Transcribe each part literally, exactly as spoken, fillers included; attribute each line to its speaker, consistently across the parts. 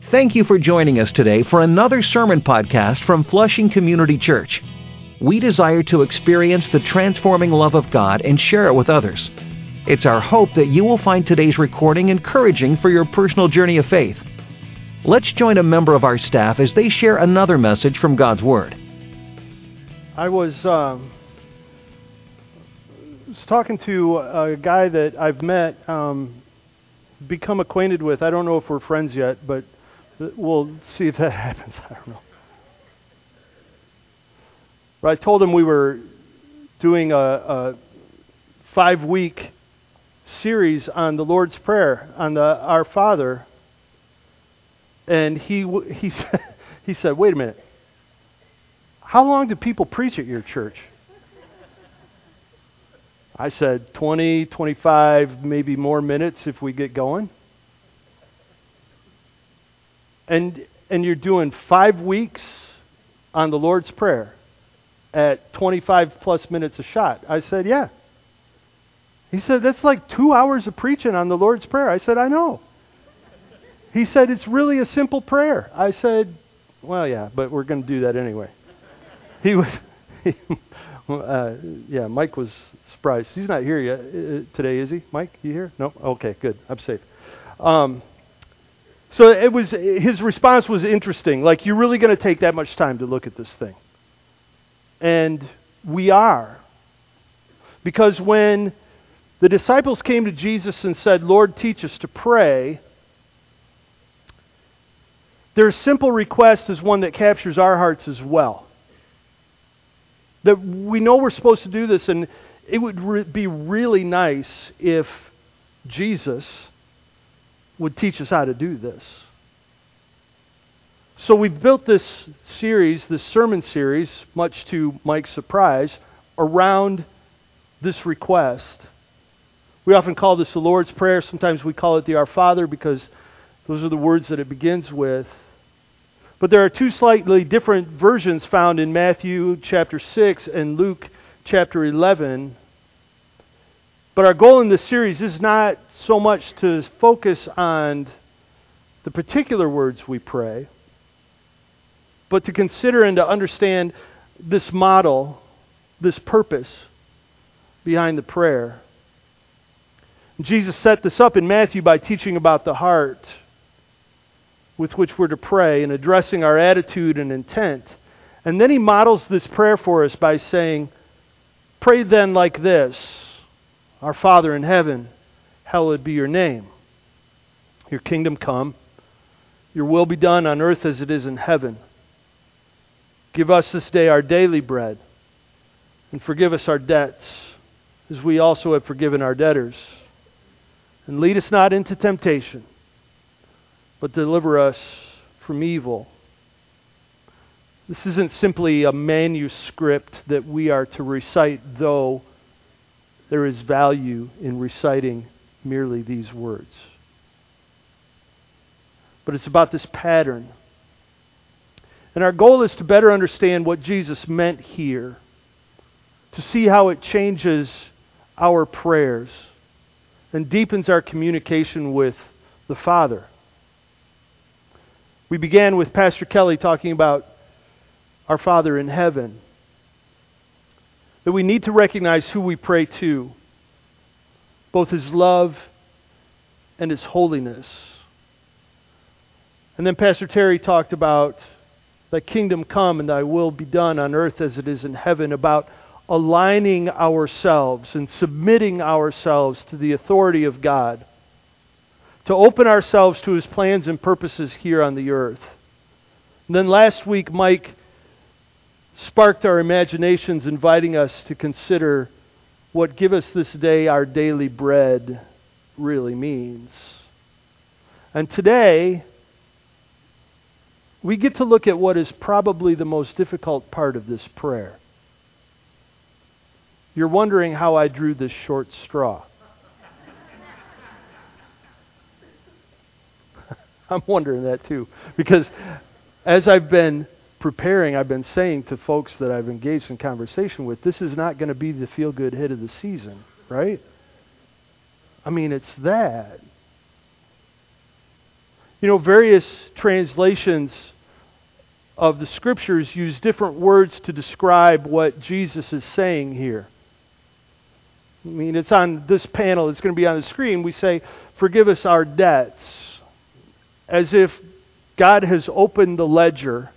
Speaker 1: Thank you for joining us today for another sermon podcast from Flushing Community Church. We desire to experience the transforming love of God and share it with others. It's our hope that you will find today's recording encouraging for your personal journey of faith. Let's join a member of our staff as they share another message from God's Word.
Speaker 2: I was, um, was talking to a guy that I've met, um, become acquainted with. I don't know if we're friends yet, but we'll see if that happens. I don't know. But I told him we were doing a, a five-week series on the Lord's Prayer, on the Our Father, and he he said, he said, "Wait a minute. How long do people preach at your church?" I said, twenty, twenty-five, maybe more minutes if we get going. And and you're doing five weeks on the Lord's Prayer at twenty-five plus minutes a shot. I said, yeah. He said, that's like two hours of preaching on the Lord's Prayer. I said, I know. He said, it's really a simple prayer. I said, well, yeah, but we're going to do that anyway. He was, he, uh, yeah, Mike was surprised. He's not here yet uh, today, is he? Mike, you here? No? Okay, good. I'm safe. Um, so it was, his response was interesting. Like, you're really going to take that much time to look at this thing? And we are. Because when the disciples came to Jesus and said, Lord, teach us to pray, their simple request is one that captures our hearts as well. That we know we're supposed to do this, and it would re- be really nice if Jesus would teach us how to do this. So we've built this series, this sermon series, much to Mike's surprise, around this request. We often call this the Lord's Prayer. Sometimes we call it the Our Father because those are the words that it begins with. But there are two slightly different versions found in Matthew chapter six and Luke chapter eleven. But our goal in this series is not so much to focus on the particular words we pray, but to consider and to understand this model, this purpose behind the prayer. Jesus set this up in Matthew by teaching about the heart with which we're to pray and addressing our attitude and intent. And then he models this prayer for us by saying, pray then like this, Our Father in heaven, hallowed be your name. Your kingdom come, your will be done on earth as it is in heaven. Give us this day our daily bread, and forgive us our debts, as we also have forgiven our debtors. And lead us not into temptation, but deliver us from evil. This isn't simply a manuscript that we are to recite, though there is value in reciting merely these words. But it's about this pattern. And our goal is to better understand what Jesus meant here, to see how it changes our prayers and deepens our communication with the Father. We began with Pastor Kelly talking about our Father in heaven. That we need to recognize who we pray to, both His love and His holiness. And then Pastor Terry talked about Thy kingdom come and Thy will be done on earth as it is in heaven, about aligning ourselves and submitting ourselves to the authority of God, to open ourselves to His plans and purposes here on the earth. And then last week, Mike sparked our imaginations, inviting us to consider what give us this day our daily bread really means. And today, we get to look at what is probably the most difficult part of this prayer. You're wondering how I drew this short straw. I'm wondering that too. Because as I've been preparing, I've been saying to folks that I've engaged in conversation with, this is not going to be the feel-good hit of the season, right? I mean, it's that. You know, various translations of the Scriptures use different words to describe what Jesus is saying here. I mean, it's on this panel, it's going to be on the screen. We say, forgive us our debts, as if God has opened the ledger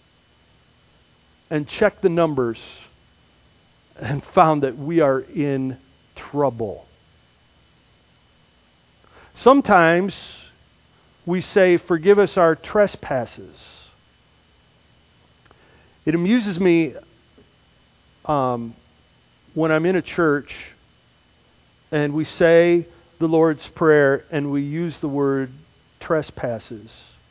Speaker 2: and checked the numbers and found that we are in trouble. Sometimes we say, forgive us our trespasses. It amuses me um, when I'm in a church and we say the Lord's Prayer and we use the word trespasses.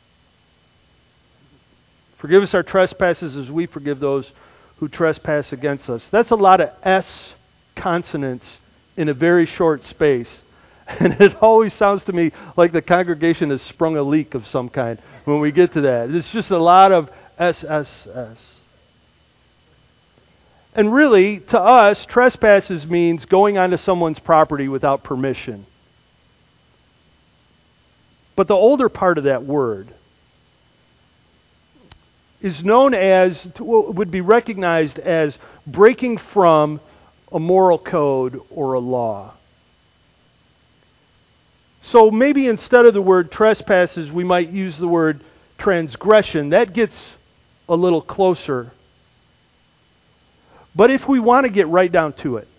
Speaker 2: Forgive us our trespasses as we forgive those who trespass against us. That's a lot of S consonants in a very short space. And it always sounds to me like the congregation has sprung a leak of some kind when we get to that. It's just a lot of S, S, S. And really, to us, trespasses means going onto someone's property without permission. But the older part of that word is known as, would be recognized as breaking from a moral code or a law. So maybe instead of the word trespasses, we might use the word transgression. That gets a little closer. But if we want to get right down to it,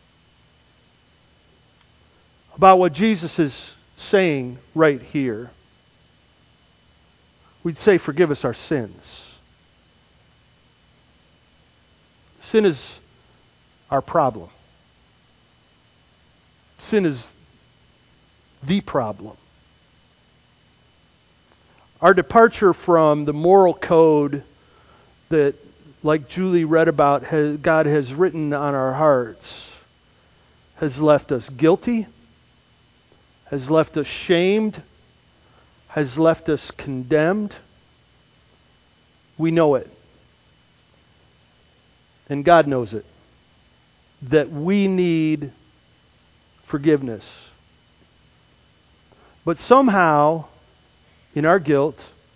Speaker 2: about what Jesus is saying right here, we'd say, forgive us our sins. Sin is our problem. Sin is the problem. Our departure from the moral code that, like Julie read about, has, God has written on our hearts, has left us guilty, has left us shamed, has left us condemned. We know it. And God knows it. That we need forgiveness. But somehow, in our guilt,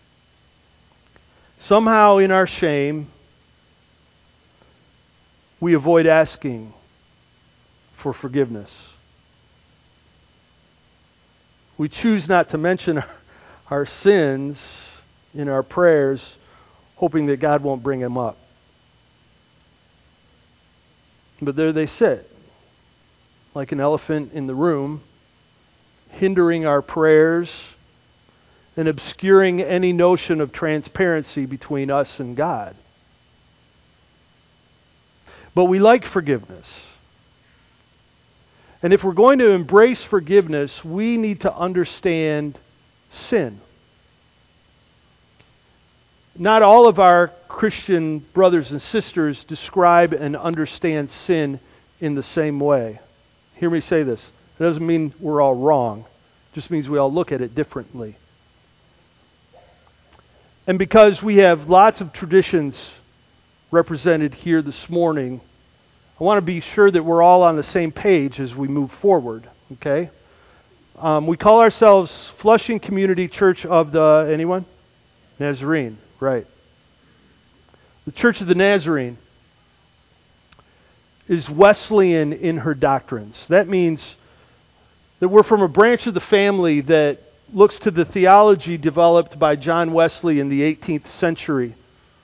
Speaker 2: somehow in our shame, we avoid asking for forgiveness. We choose not to mention our sins in our prayers, hoping that God won't bring them up. But there they sit, like an elephant in the room, hindering our prayers and obscuring any notion of transparency between us and God. But we like forgiveness. And if we're going to embrace forgiveness, we need to understand sin. Not all of our Christian brothers and sisters describe and understand sin in the same way. Hear me say this. It doesn't mean we're all wrong. It just means we all look at it differently. And because we have lots of traditions represented here this morning, I want to be sure that we're all on the same page as we move forward. Okay? Um, we call ourselves Flushing Community Church of the, anyone? Nazarene, right. The Church of the Nazarene is Wesleyan in her doctrines. That means that we're from a branch of the family that looks to the theology developed by John Wesley in the eighteenth century.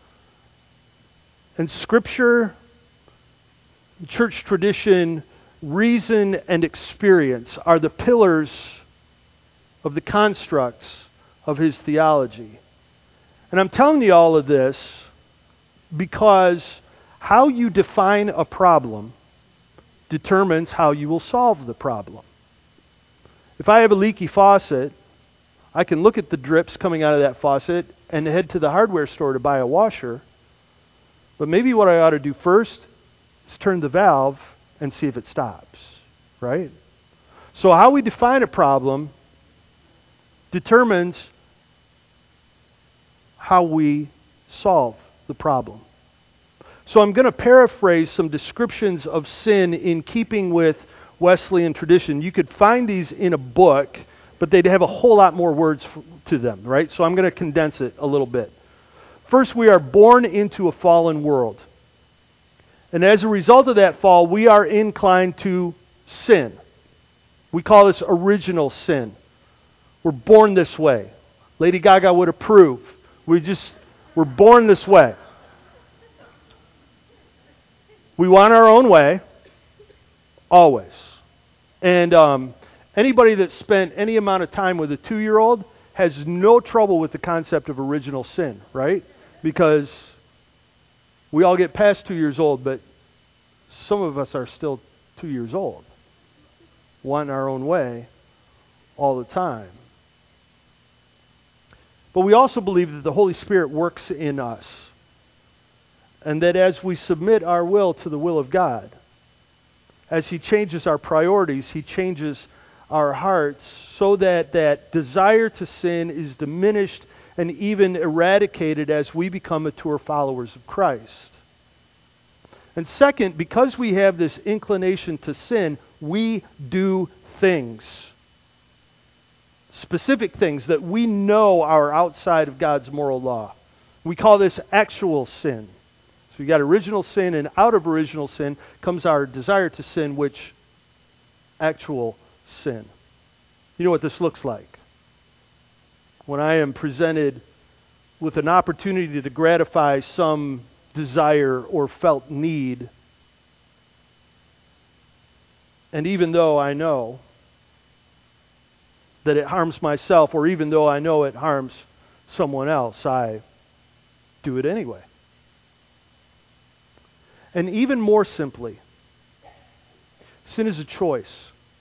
Speaker 2: And Scripture, church tradition, reason, and experience are the pillars of the constructs of his theology. And I'm telling you all of this because how you define a problem determines how you will solve the problem. If I have a leaky faucet, I can look at the drips coming out of that faucet and head to the hardware store to buy a washer. But maybe what I ought to do first is turn the valve and see if it stops, right? So how we define a problem determines how we solve the problem. So I'm going to paraphrase some descriptions of sin in keeping with Wesleyan tradition. You could find these in a book but they'd have a whole lot more words f- to them, right? So I'm going to condense it a little bit. First, we are born into a fallen world. And as a result of that fall, we are inclined to sin. We call this original sin. We're born this way. Lady Gaga would approve. We just, we're born this way. We want our own way, always. And um, anybody that spent any amount of time with a two-year-old has no trouble with the concept of original sin, right? Because we all get past two years old, but some of us are still two years old, wanting our own way all the time. But we also believe that the Holy Spirit works in us, and that as we submit our will to the will of God, as He changes our priorities, He changes our hearts so that that desire to sin is diminished and even eradicated as we become mature followers of Christ. And second, because we have this inclination to sin, we do things. Specific things that we know are outside of God's moral law. We call this actual sin. So you got original sin, and out of original sin comes our desire to sin, which actual sin. You know what this looks like? When I am presented with an opportunity to gratify some desire or felt need, and even though I know that it harms myself, or even though I know it harms someone else, I do it anyway. And even more simply, sin is a choice.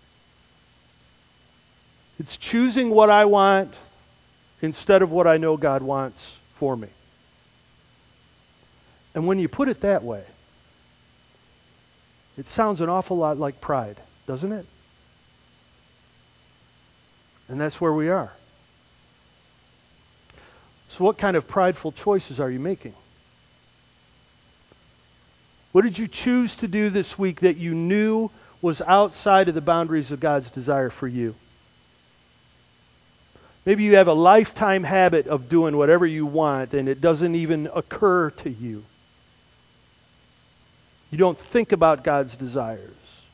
Speaker 2: It's choosing what I want instead of what I know God wants for me. And when you put it that way, it sounds an awful lot like pride, doesn't it? And that's where we are. So what kind of prideful choices are you making? What did you choose to do this week that you knew was outside of the boundaries of God's desire for you? Maybe you have a lifetime habit of doing whatever you want and it doesn't even occur to you. You don't think about God's desires.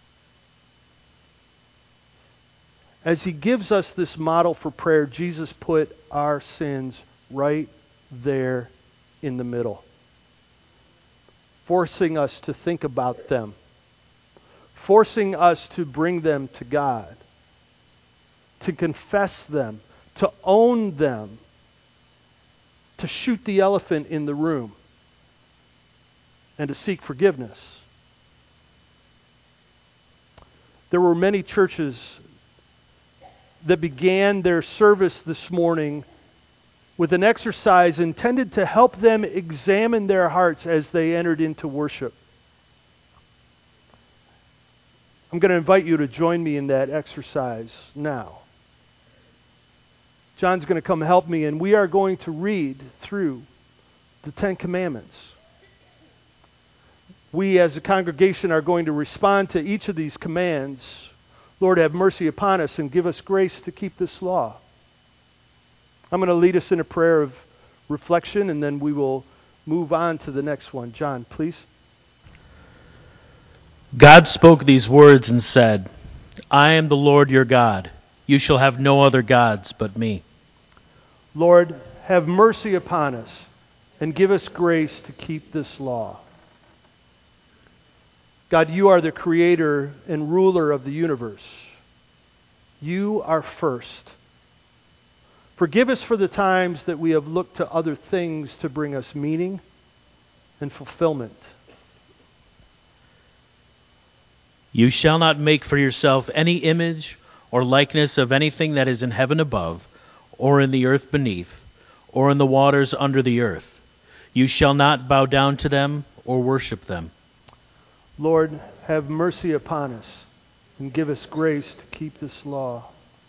Speaker 2: As He gives us this model for prayer, Jesus put our sins right there in the middle, forcing us to think about them, forcing us to bring them to God, to confess them, to own them, to shoot the elephant in the room, and to seek forgiveness. There were many churches that began their service this morning with an exercise intended to help them examine their hearts as they entered into worship. I'm going to invite you to join me in that exercise now. John's going to come help me, and we are going to read through the Ten Commandments. We as a congregation are going to respond to each of these commands. Lord, have mercy upon us and give us grace to keep this law. I'm going to lead us in a prayer of reflection, and then we will move on to the next one. John, please.
Speaker 3: God spoke these words and said, I am the Lord your God. You shall have no other gods but me.
Speaker 2: Lord, have mercy upon us and give us grace to keep this law. God, you are the creator and ruler of the universe. You are first. Forgive us for the times that we have looked to other things to bring us meaning and fulfillment.
Speaker 3: You shall not make for yourself any image or likeness of anything that is in heaven above, or in the earth beneath, or in the waters under the earth. You shall not bow down to them or worship them.
Speaker 2: Lord, have mercy upon us and give us grace to keep this law.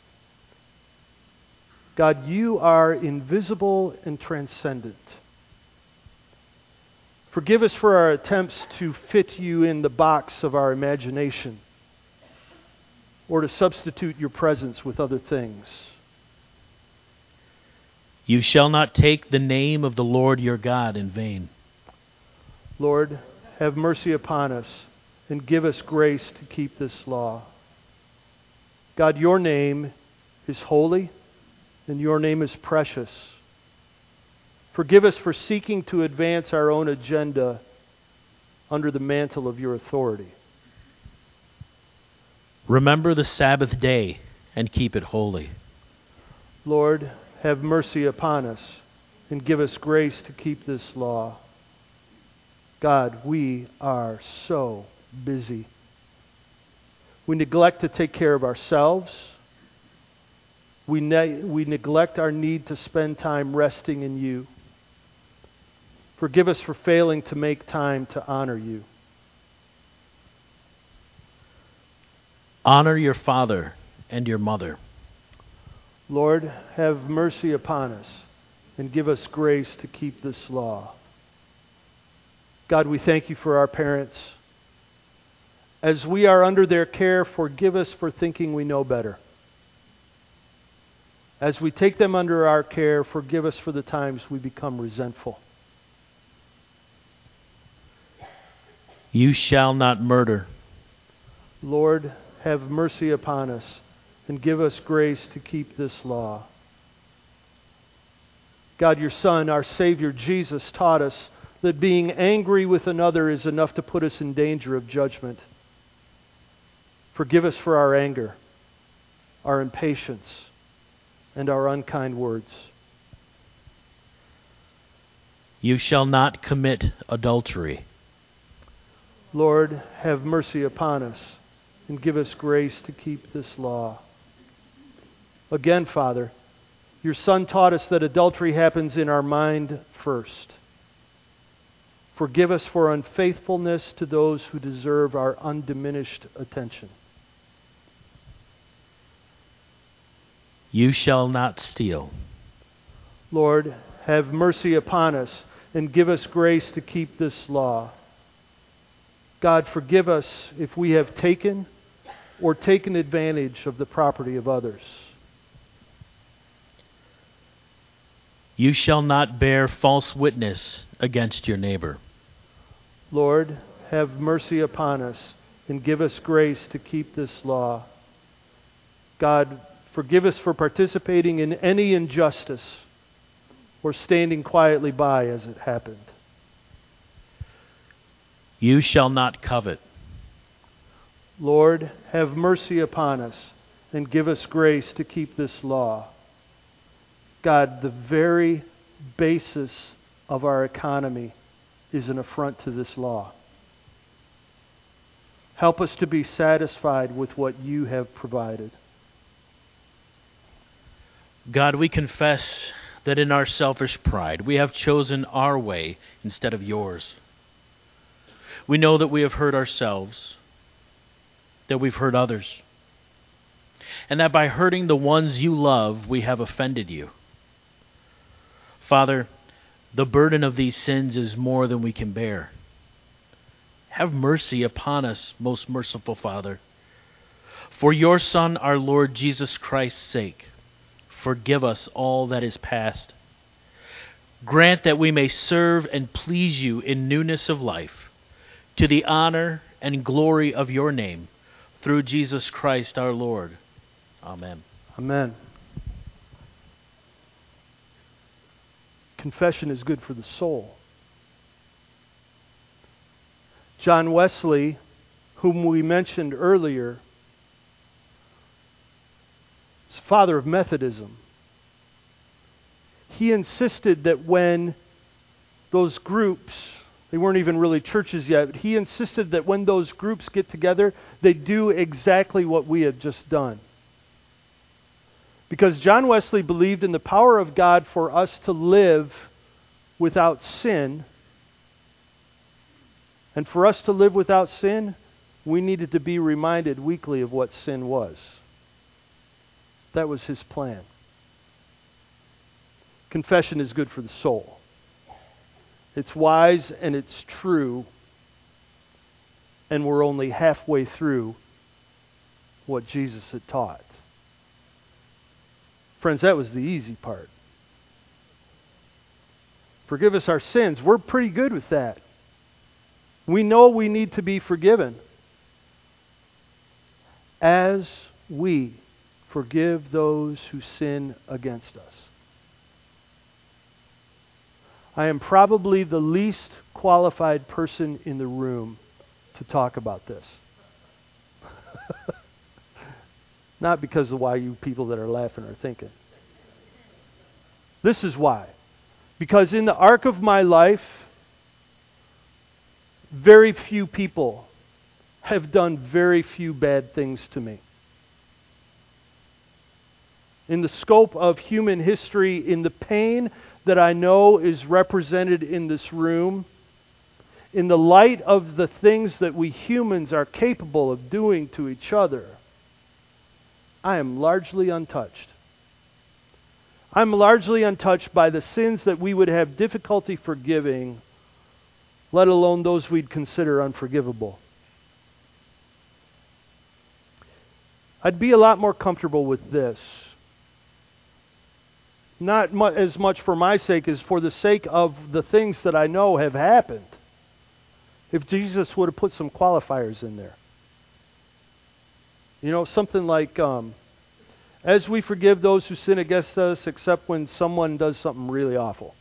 Speaker 2: God, you are invisible and transcendent. Forgive us for our attempts to fit you in the box of our imagination. or to substitute your presence with other things.
Speaker 3: You shall not take the name of the Lord your God in vain.
Speaker 2: Lord, have mercy upon us and give us grace to keep this law. God, your name is holy and your name is precious. Forgive us for seeking to advance our own agenda under the mantle of your authority.
Speaker 3: Remember the Sabbath day and keep it holy.
Speaker 2: Lord, have mercy upon us and give us grace to keep this law. God, we are so busy. We neglect to take care of ourselves. We, ne- we neglect our need to spend time resting in you. Forgive us for failing to make time to honor you.
Speaker 3: Honor your father and your mother.
Speaker 2: Lord, have mercy upon us and give us grace to keep this law. God, we thank you for our parents. As we are under their care, forgive us for thinking we know better. As we take them under our care, forgive us for the times we become resentful.
Speaker 3: You shall not murder.
Speaker 2: Lord, have mercy upon us and give us grace to keep this law. God, your Son, our Savior, Jesus, taught us that being angry with another is enough to put us in danger of judgment. Forgive us for our anger, our impatience, and our unkind words.
Speaker 3: You shall not commit adultery.
Speaker 2: Lord, have mercy upon us and give us grace to keep this law. Again, Father, your Son taught us that adultery happens in our mind first. Forgive us for unfaithfulness to those who deserve our undiminished attention.
Speaker 3: You shall not steal.
Speaker 2: Lord, have mercy upon us and give us grace to keep this law. God, forgive us if we have taken or taken advantage of the property of others.
Speaker 3: You shall not bear false witness against your neighbor.
Speaker 2: Lord, have mercy upon us and give us grace to keep this law. God, forgive us for participating in any injustice or standing quietly by as it happened.
Speaker 3: You shall not covet.
Speaker 2: Lord, have mercy upon us and give us grace to keep this law. God, the very basis of our economy is an affront to this law. Help us to be satisfied with what you have provided.
Speaker 3: God, we confess that in our selfish pride we have chosen our way instead of yours. We know that we have hurt ourselves, that we've hurt others, and that by hurting the ones you love, we have offended you. Father, the burden of these sins is more than we can bear. Have mercy upon us, most merciful Father. For your Son, our Lord Jesus Christ's sake, forgive us all that is past. Grant that we may serve and please you in newness of life, to the honor and glory of your name, through Jesus Christ our Lord. Amen.
Speaker 2: Amen. Confession is good for the soul. John Wesley, whom we mentioned earlier, is the father of Methodism. He insisted that when those groups, they weren't even really churches yet, but he insisted that when those groups get together, they do exactly what we have just done. Because John Wesley believed in the power of God for us to live without sin. And for us to live without sin, we needed to be reminded weekly of what sin was. That was his plan. Confession is good for the soul. It's wise and it's true. And we're only halfway through what Jesus had taught. Friends, that was the easy part. Forgive us our sins. We're pretty good with that. We know we need to be forgiven. As we forgive those who sin against us. I am probably the least qualified person in the room to talk about this. Not because of why you people that are laughing are thinking. This is why. Because in the arc of my life, very few people have done very few bad things to me. In the scope of human history, in the pain that I know is represented in this room, in the light of the things that we humans are capable of doing to each other, I am largely untouched. I'm largely untouched by the sins that we would have difficulty forgiving, let alone those we'd consider unforgivable. I'd be a lot more comfortable with this. Not mu- as much for my sake as for the sake of the things that I know have happened. If Jesus would have put some qualifiers in there. You know, something like, um, as we forgive those who sin against us, except when someone does something really awful.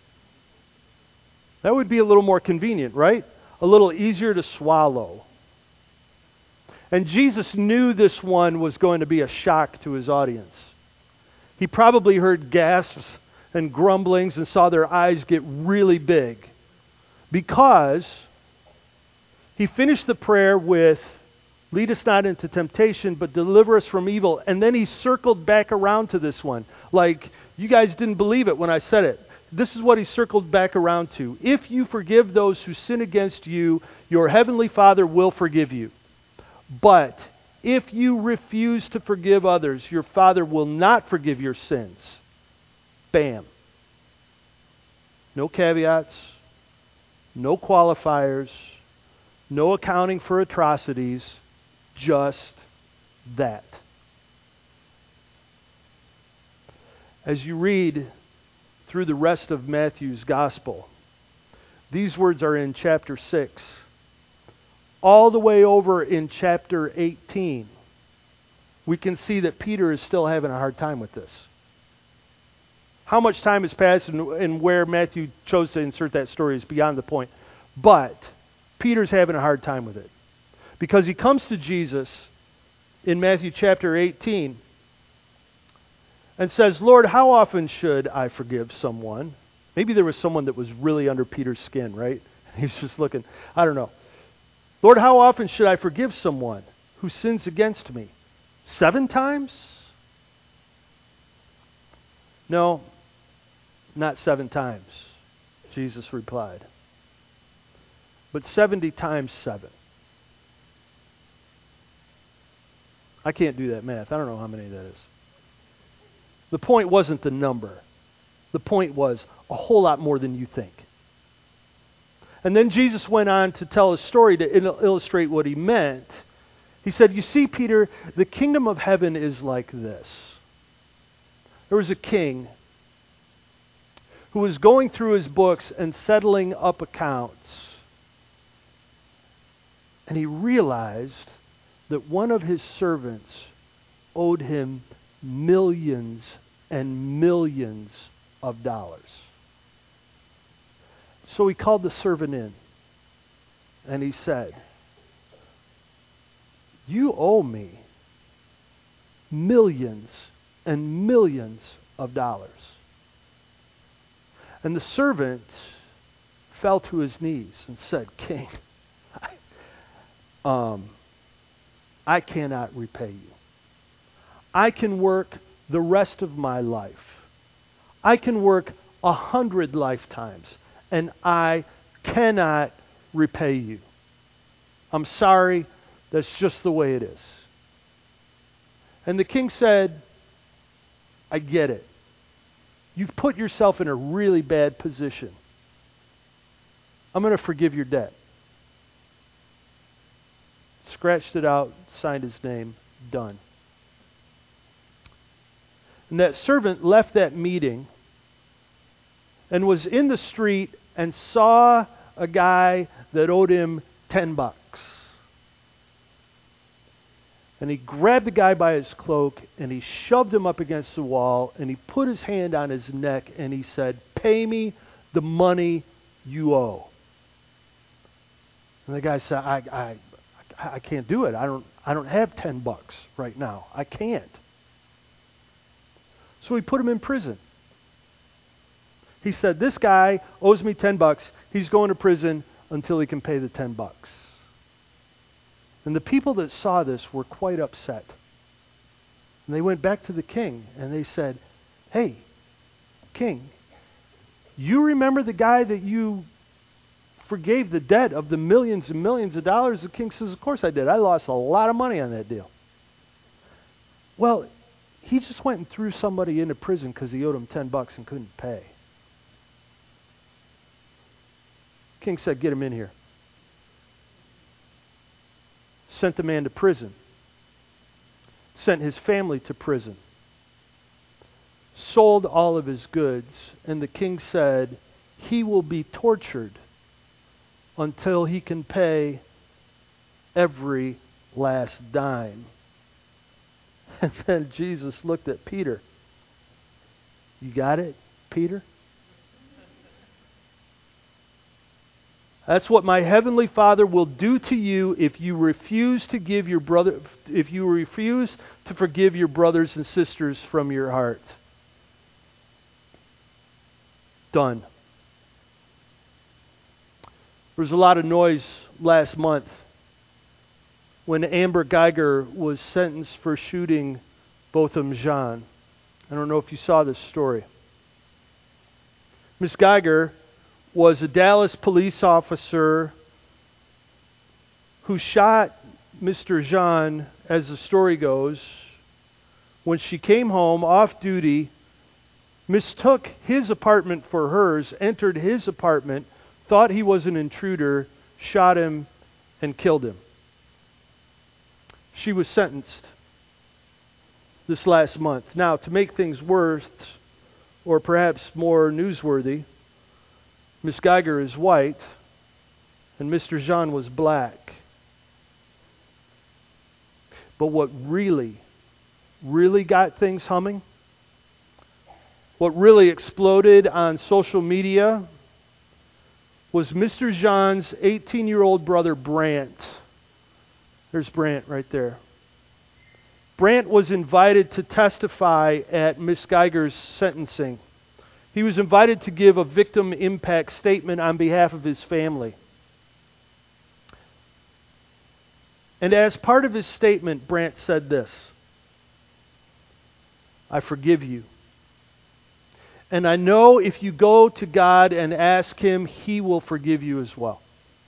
Speaker 2: That would be a little more convenient, right? A little easier to swallow. And Jesus knew this one was going to be a shock to his audience. He probably heard gasps and grumblings and saw their eyes get really big. Because he finished the prayer with, lead us not into temptation, but deliver us from evil. And then he circled back around to this one. Like, you guys didn't believe it when I said it. This is what he circled back around to. If you forgive those who sin against you, your heavenly Father will forgive you. But if you refuse to forgive others, your Father will not forgive your sins. Bam. No caveats, no qualifiers, no accounting for atrocities, just that. As you read through the rest of Matthew's Gospel, these words are in chapter six. All the way over in chapter eighteen, we can see that Peter is still having a hard time with this. How much time has passed and, and where Matthew chose to insert that story is beyond the point. But Peter's having a hard time with it. Because he comes to Jesus in Matthew chapter eighteen and says, Lord, how often should I forgive someone? Maybe there was someone that was really under Peter's skin, right? He's just looking, I don't know. Lord, how often should I forgive someone who sins against me? Seven times? No, not seven times, Jesus replied. But seventy times seven. I can't do that math. I don't know how many that is. The point wasn't the number. The point was a whole lot more than you think. And then Jesus went on to tell a story to il- illustrate what he meant. He said, you see, Peter, the kingdom of heaven is like this. There was a king who was going through his books and settling up accounts. And he realized that one of his servants owed him millions and millions of dollars. So he called the servant in, and he said, you owe me millions and millions of dollars. And the servant fell to his knees and said, King, I, um, I cannot repay you. I can work the rest of my life. I can work a hundred lifetimes. And I cannot repay you. I'm sorry, that's just the way it is. And the king said, I get it. You've put yourself in a really bad position. I'm going to forgive your debt. Scratched it out, signed his name, Done. And that servant left that meeting and was in the street and saw a guy that owed him ten bucks. And he grabbed the guy by his cloak and he shoved him up against the wall and he put his hand on his neck and he said, "Pay me the money you owe." And the guy said, I, I, I can't do it. I don't, I don't have ten bucks right now. I can't. So he put him in prison. He said, "This guy owes me ten bucks. He's going to prison until he can pay the ten bucks." And the people that saw this were quite upset. And they went back to the king and they said, "Hey, king, you remember the guy that you forgave the debt of the millions and millions of dollars?" The king says, "Of course I did. I lost a lot of money on that deal." "Well, he just went and threw somebody into prison because he owed him ten bucks and couldn't pay." King said, "Get him in here." Sent the man to prison. Sent his family to prison. Sold all of his goods. And the king said, he will be tortured until he can pay every last dime. And then Jesus looked at Peter. "You got it, Peter? That's what my heavenly Father will do to you if you refuse to give your brother, if you refuse to forgive your brothers and sisters from your heart." Done. There was a lot of noise last month when Amber Geiger was sentenced for shooting Botham Jean. I don't know if you saw this story. Miss Geiger was a Dallas police officer who shot Mister Jean, as the story goes, when she came home off duty, mistook his apartment for hers, entered his apartment, thought he was an intruder, shot him, and killed him. She was sentenced this last month. Now, to make things worse, or perhaps more newsworthy, Miss Geiger is white, and Mister Jean was black. But what really, really got things humming, what really exploded on social media, was Mister Jean's eighteen-year-old brother, Brant. There's Brant right there. Brant was invited to testify at Miss Geiger's sentencing. He was invited to give a victim impact statement on behalf of his family. And as part of his statement, Brant said this: "I forgive you. And I know if you go to God and ask Him, He will forgive you as well."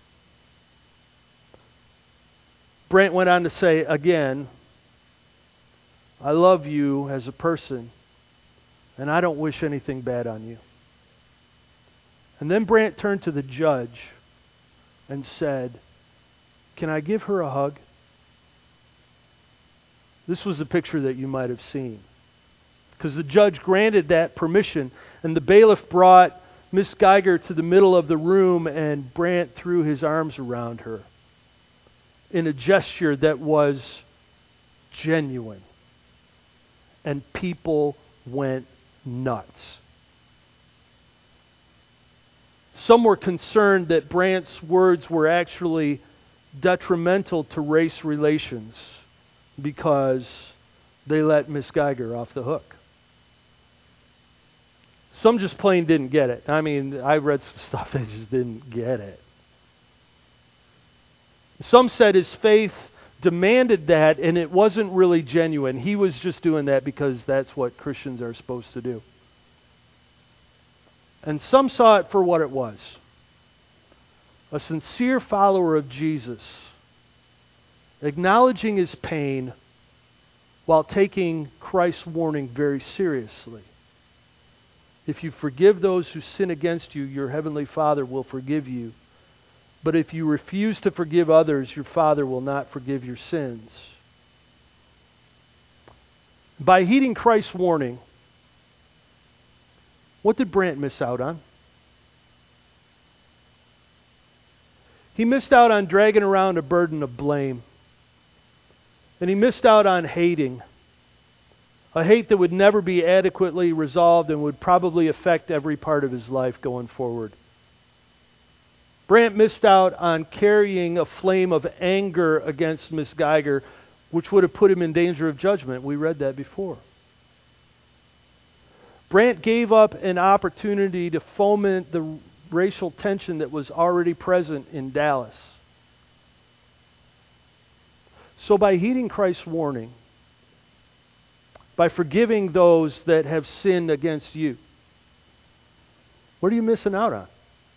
Speaker 2: Brant went on to say again, "I love you as a person, and I don't wish anything bad on you." And then Brant turned to the judge and said, "Can I give her a hug?" This was the picture that you might have seen, because the judge granted that permission, and the bailiff brought Miss Geiger to the middle of the room, and Brant threw his arms around her in a gesture that was genuine. And people went nuts. Some were concerned that Brant's words were actually detrimental to race relations because they let Miss Geiger off the hook. Some just plain didn't get it. I mean, I read some stuff, they just didn't get it. Some said his faith demanded that, and it wasn't really genuine. He was just doing that because that's what Christians are supposed to do. And some saw it for what it was: a sincere follower of Jesus, acknowledging his pain while taking Christ's warning very seriously. If you forgive those who sin against you, your heavenly Father will forgive you. But if you refuse to forgive others, your Father will not forgive your sins. By heeding Christ's warning, what did Brant miss out on? He missed out on dragging around a burden of blame. And he missed out on hating. A hate that would never be adequately resolved and would probably affect every part of his life going forward. Brant missed out on carrying a flame of anger against Miss Geiger, which would have put him in danger of judgment. We read that before. Brant gave up an opportunity to foment the racial tension that was already present in Dallas. So by heeding Christ's warning, by forgiving those that have sinned against you, what are you missing out on?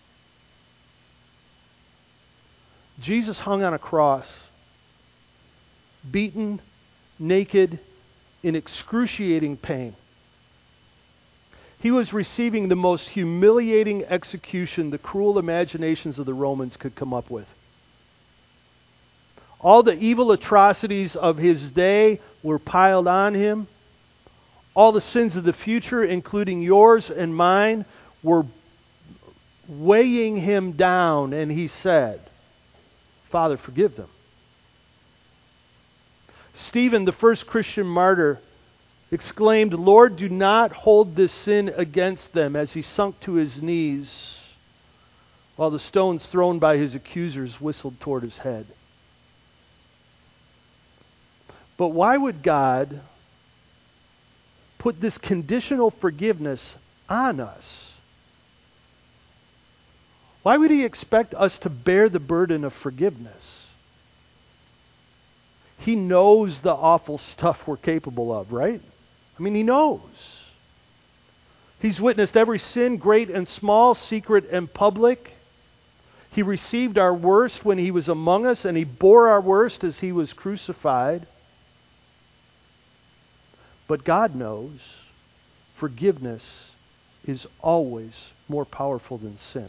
Speaker 2: Jesus hung on a cross, beaten, naked, in excruciating pain. He was receiving the most humiliating execution the cruel imaginations of the Romans could come up with. All the evil atrocities of his day were piled on him. All the sins of the future, including yours and mine, were weighing him down, and he said, Father, forgive them. Stephen, the first Christian martyr, exclaimed, Lord, do not hold this sin against them, as he sunk to his knees while the stones thrown by his accusers whistled toward his head. But why would God put this conditional forgiveness on us? Why would he expect us to bear the burden of forgiveness? He knows the awful stuff we're capable of, right? I mean, he knows. He's witnessed every sin, great and small, secret and public. He received our worst when he was among us, and he bore our worst as he was crucified. But God knows forgiveness is always more powerful than sin.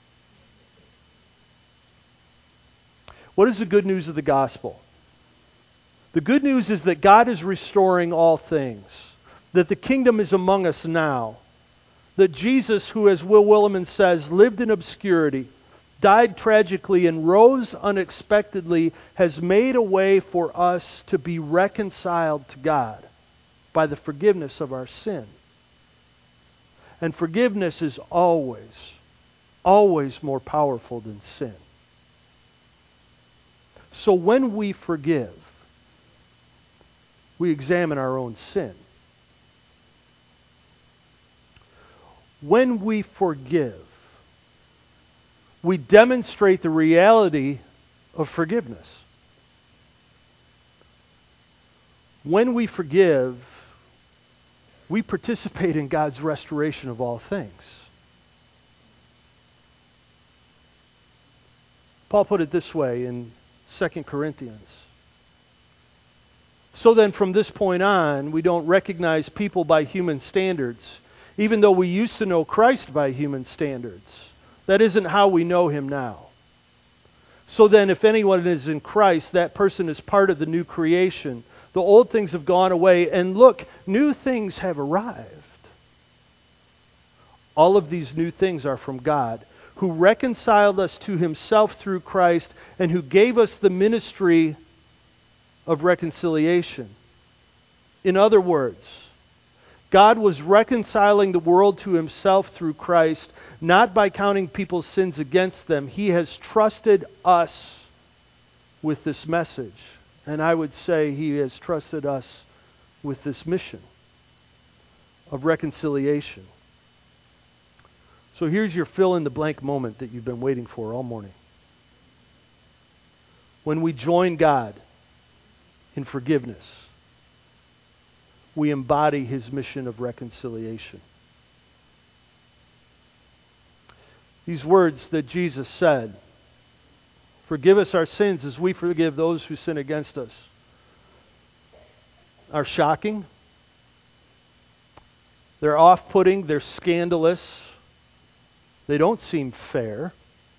Speaker 2: What is the good news of the gospel? The good news is that God is restoring all things, that the kingdom is among us now, that Jesus, who, as Will Willimon says, lived in obscurity, died tragically, and rose unexpectedly, has made a way for us to be reconciled to God by the forgiveness of our sin. And forgiveness is always, always more powerful than sin. So when we forgive, we examine our own sin. When we forgive, we demonstrate the reality of forgiveness. When we forgive, we participate in God's restoration of all things. Paul put it this way in Second Corinthians. So then, from this point on, we don't recognize people by human standards, even though we used to know Christ by human standards. That isn't how we know Him now. So then, if anyone is in Christ, that person is part of the new creation. The old things have gone away, and look, new things have arrived. All of these new things are from God, who reconciled us to Himself through Christ, and who gave us the ministry of reconciliation. In other words, God was reconciling the world to Himself through Christ, not by counting people's sins against them. He has trusted us with this message. And I would say He has trusted us with this mission of reconciliation. So here's your fill-in-the-blank moment that you've been waiting for all morning. When we join God in forgiveness, we embody His mission of reconciliation. These words that Jesus said, forgive us our sins as we forgive those who sin against us, are shocking. They're off-putting. They're scandalous. They don't seem fair.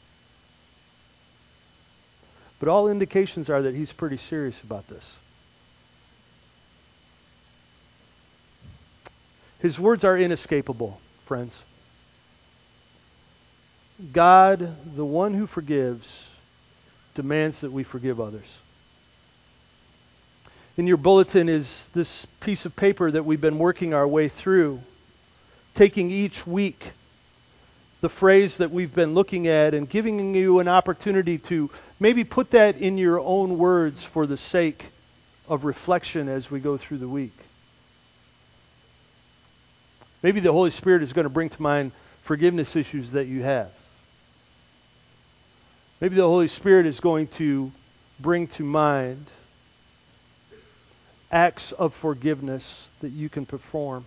Speaker 2: But all indications are that He's pretty serious about this. His words are inescapable, friends. God, the one who forgives, demands that we forgive others. In your bulletin is this piece of paper that we've been working our way through, taking each week the phrase that we've been looking at and giving you an opportunity to maybe put that in your own words for the sake of reflection as we go through the week. Maybe the Holy Spirit is going to bring to mind forgiveness issues that you have. Maybe the Holy Spirit is going to bring to mind acts of forgiveness that you can perform.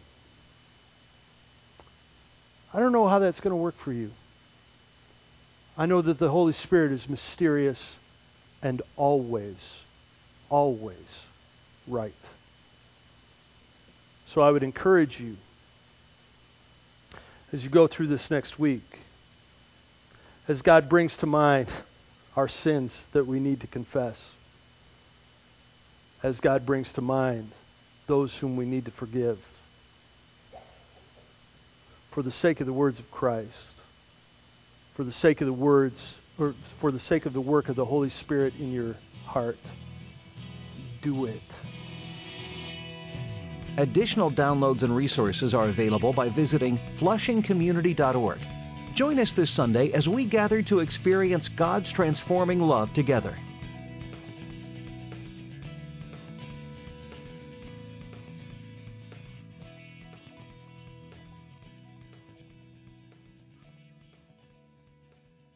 Speaker 2: I don't know how that's going to work for you. I know that the Holy Spirit is mysterious and always, always right. So I would encourage you, as you go through this next week, as God brings to mind our sins that we need to confess, as God brings to mind those whom we need to forgive, for the sake of the words of Christ, for the sake of the words, or for the sake of the work of the Holy Spirit in your heart, do it.
Speaker 1: Additional downloads and resources are available by visiting flushing community dot org. Join us this Sunday as we gather to experience God's transforming love together.